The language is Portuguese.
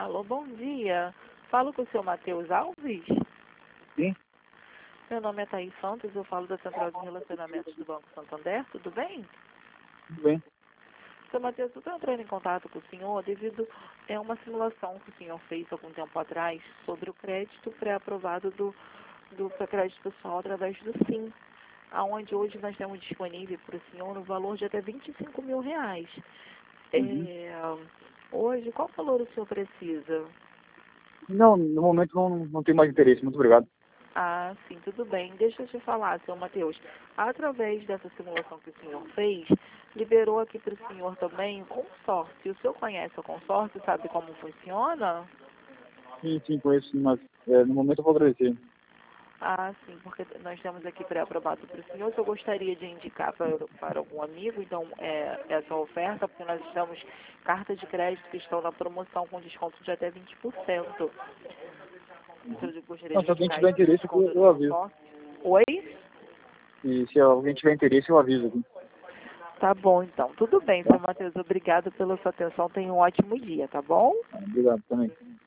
Alô, bom dia. Falo com o seu Matheus Alves. Sim, Meu nome é Thaís Santos, eu falo da Central de Relacionamentos do Banco Santander, tudo bem? tudo bem. Seu Matheus, eu estou entrando em contato com o senhor devido a uma simulação que o senhor fez algum tempo atrás sobre o crédito pré-aprovado do crédito pessoal através do SIM, aonde hoje nós temos disponível para o senhor no valor de até R$ 25.000. Uhum. Hoje, qual valor o senhor precisa? Não, no momento não tenho mais interesse. Muito obrigado. Ah, sim, tudo bem. Deixa eu te falar, seu Matheus. Através dessa simulação que o senhor fez, liberou aqui para o senhor também o consórcio. O senhor conhece o consórcio, sabe como funciona? Sim, conheço, sim, mas no momento eu vou agradecer. Ah, sim, porque nós temos aqui pré-aprovado para o senhor. Se eu gostaria de indicar para algum amigo, então, essa oferta, porque nós temos cartas de crédito que estão na promoção com desconto de até 20%. Se eu gostaria Não, de se alguém indicar tiver esse interesse, desconto do eu aviso. consórcio. Oi? E se alguém tiver interesse, eu aviso aqui. Tá bom, então. Tudo bem, Tá? seu Matheus. Obrigado pela sua atenção. Tenha um ótimo dia, tá bom? Obrigado também.